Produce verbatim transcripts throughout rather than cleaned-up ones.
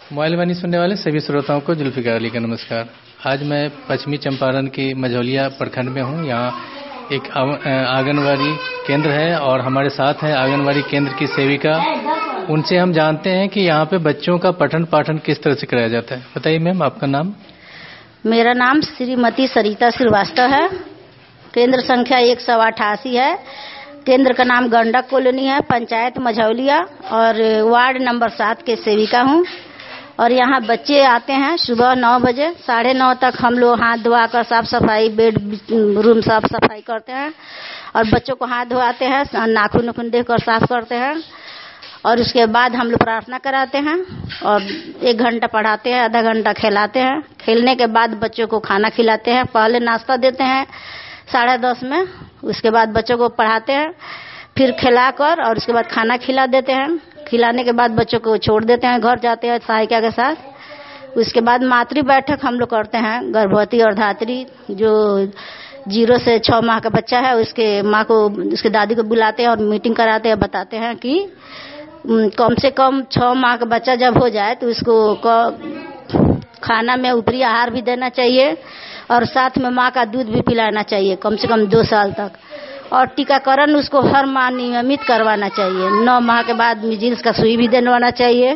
Mobile वाणी सुनने वाले सभी श्रोताओं को जुल्फिकार अली का नमस्कार। आज मैं पश्चिमी चंपारण के मझौलिया प्रखंड में हूँ। यहाँ एक आंगनवाड़ी केंद्र है और हमारे साथ है आंगनवाड़ी केंद्र की सेविका। उनसे हम जानते हैं कि यहाँ पे बच्चों का पठन पाठन किस तरह से कराया जाता है। बताइए मैम, आपका नाम? मेरा नाम श्रीमती सरिता श्रीवास्तव है। केंद्र संख्या एक सौ अठासी है। केंद्र का नाम गंडक कॉलोनी है, पंचायत मझौलिया और वार्ड नंबर सात के सेविका हूँ। और यहाँ बच्चे आते हैं सुबह नौ बजे, साढ़े नौ तक हम लोग हाथ धोआकर साफ सफाई, बेड रूम साफ सफाई करते हैं और बच्चों को हाथ धोआते हैं, नाखून नाखून देकर साफ करते हैं। और उसके बाद हम लोग प्रार्थना कराते हैं और एक घंटा पढ़ाते हैं, आधा घंटा खिलाते हैं। खेलने के बाद बच्चों को खाना खिलाते हैं। पहले नाश्ता देते हैं साढ़े दस में, उसके बाद बच्चों को पढ़ाते हैं, फिर खिलाकर और उसके बाद खाना खिला देते हैं। खिलाने के बाद बच्चों को छोड़ देते हैं, घर जाते हैं सहायिका के साथ। उसके बाद मातृ बैठक हम लोग करते हैं। गर्भवती और धात्री जो जीरो से छः माह का बच्चा है, उसके माँ को, उसके दादी को बुलाते हैं और मीटिंग कराते हैं। बताते हैं कि कम से कम छः माह का बच्चा जब हो जाए तो उसको खाना में ऊपरी आहार भी देना चाहिए और साथ में माँ का दूध भी पिलाना चाहिए कम से कम दो साल तक। और टीकाकरण उसको हर माह नियमित करवाना चाहिए। नौ माह के बाद मीजिल्स का सुई भी दिलवाना चाहिए।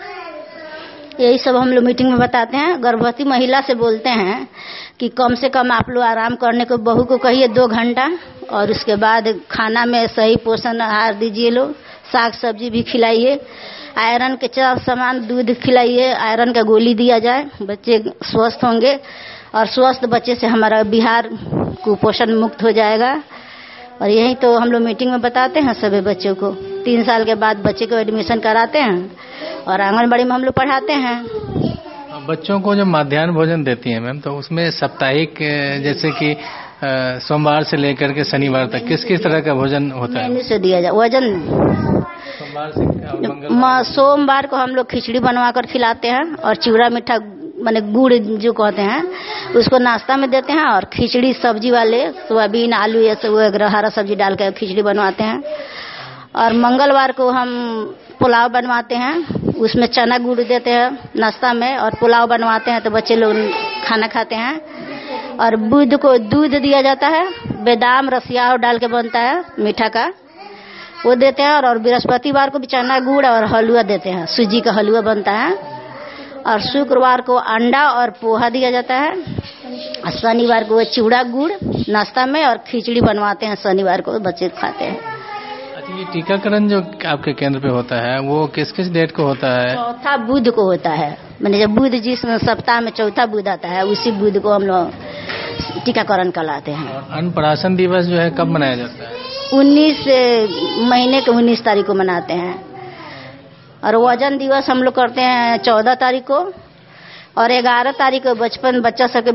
यही सब हम लोग मीटिंग में बताते हैं। गर्भवती महिला से बोलते हैं कि कम से कम आप लोग आराम करने को, बहू को कहिए दो घंटा, और उसके बाद खाना में सही पोषण आहार दीजिए। लोग साग सब्जी भी खिलाइए, आयरन के चार सामान दूध खिलाइए, आयरन का गोली दिया जाए। बच्चे स्वस्थ होंगे और स्वस्थ बच्चे से हमारा बिहार कुपोषण मुक्त हो जाएगा। और यही तो हम लोग मीटिंग में बताते हैं सभी बच्चों को। तीन साल के बाद बच्चे को एडमिशन कराते हैं और आंगनबाड़ी में हम लोग पढ़ाते हैं। बच्चों को जो मध्याह्न भोजन देती हैं मैम, तो उसमें साप्ताहिक जैसे कि सोमवार से लेकर के शनिवार तक किस किस तरह का भोजन होता है? मेन्यू से दिया जाए वजन। सोमवार से सोमवार को हम लोग खिचड़ी बनवाकर खिलाते हैं और चिवड़ा मीठा माने गुड़ जो कहते हैं उसको नाश्ता में देते हैं। और खिचड़ी सब्जी वाले सोयाबीन आलू ये सब वगैरह हरा सब्जी डाल कर खिचड़ी बनवाते हैं। और मंगलवार को हम पुलाव बनवाते हैं, उसमें चना गुड़ देते हैं नाश्ता में और पुलाव बनवाते हैं तो बच्चे लोग खाना खाते हैं। और बुध को दूध दिया जाता है, बादाम रसिया डाल के बनता है मीठा का, वो देते हैं। और बृहस्पतिवार को भी चना गुड़ और हलवा देते हैं, सूजी का हलवा बनता है। और शुक्रवार को अंडा और पोहा दिया जाता है। और शनिवार को चिवड़ा गुड़ नाश्ता में और खिचड़ी बनवाते हैं, शनिवार को बच्चे खाते हैं। अच्छा, ये टीकाकरण जो आपके केंद्र पे होता है वो किस किस डेट को होता है? चौथा बुध को होता है, मैंने जब बुध जिस सप्ताह में चौथा बुध आता है उसी बुध को हम लोग टीकाकरण कराते हैं। और अन्नप्राशन दिवस जो है कब मनाया जाता है? उन्नीस महीने के उन्नीस तारीख को मनाते हैं। और वजन दिवस हम लोग करते हैं चौदह तारीख को। और ग्यारह तारीख को बचपन बच्चा सबके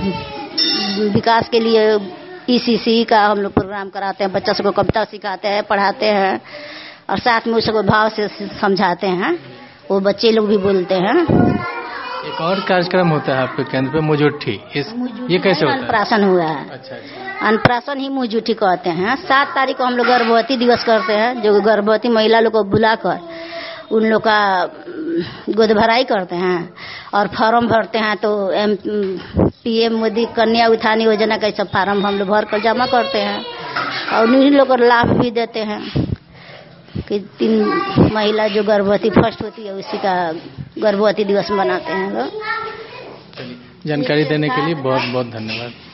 विकास के लिए ईसीसी का हम लोग प्रोग्राम कराते हैं। बच्चा सबको कविता सिखाते हैं, पढ़ाते हैं और साथ में उसको भाव से समझाते हैं। वो बच्चे लोग भी बोलते हैं। एक और कार्यक्रम होता है आपके केंद्र पे, मुजुट्ठी, इस ये कैसे होता है? अन्नप्राशन हुआ है। अच्छा अच्छा। अन्नप्राशन ही मुजुट्ठी कहते हैं। सात तारीख को हम लोग गर्भवती दिवस करते हैं, जो गर्भवती महिला लोग को बुलाकर उन लोग का गोद भराई करते हैं और फॉर्म भरते हैं। तो एम पीएम मोदी कन्या उत्थान योजना का सब फार्म हम लोग भर कर जमा करते हैं और उन्हीं लोग को लाभ भी देते हैं कि तीन महिला जो गर्भवती फर्स्ट होती है उसी का गर्भवती दिवस मनाते हैं लोग। जानकारी देने के लिए बहुत बहुत धन्यवाद।